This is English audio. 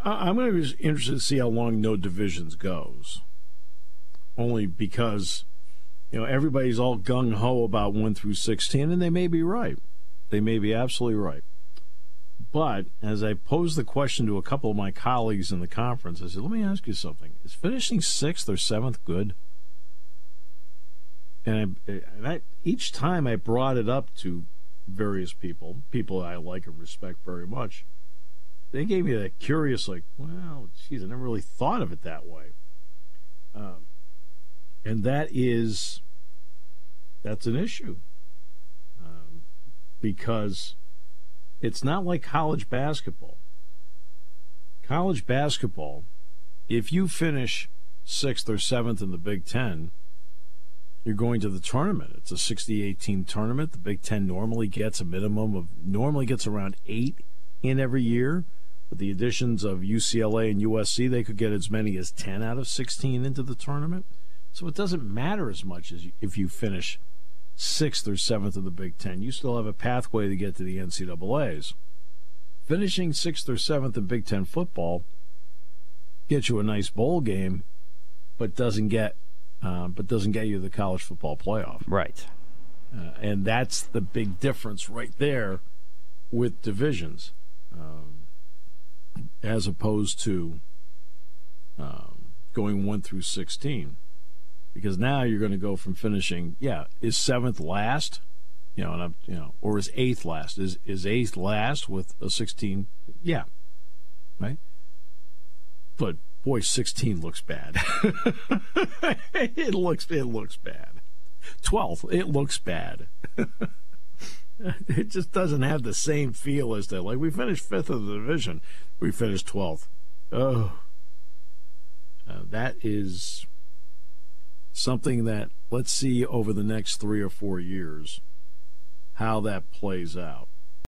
I'm going to be interested to see how long no divisions goes. Only because, everybody's all gung-ho about 1 through 16, and they may be right. They may be absolutely right. But as I posed the question to a couple of my colleagues in the conference, I said, let me ask you something. Is finishing 6th or 7th good? And each time I brought it up to various people I like and respect very much, they gave me that curious, well, geez, I never really thought of it that way. And that's an issue. Because it's not like college basketball. College basketball, if you finish 6th or 7th in the Big Ten, you're going to the tournament. It's a 68-team tournament. The Big Ten normally gets around 8 in every year. With the additions of UCLA and USC, they could get as many as 10 out of 16 into the tournament. So it doesn't matter as much as if you finish 6th or 7th in the Big Ten. You still have a pathway to get to the NCAAs. Finishing 6th or 7th in Big Ten football gets you a nice bowl game, but doesn't get you the college football playoff. Right. And that's the big difference right there with divisions, as opposed to going 1 through 16. Because now you're going to go from finishing, is 7th last, or is 8th last? Is 8th last with a 16? Yeah, right. But boy, 16 looks bad. It looks bad. 12th, it looks bad. It just doesn't have the same feel as that. Like we finished 5th of the division, we finished 12th. Oh, that is something that let's see over the next 3 or 4 years how that plays out.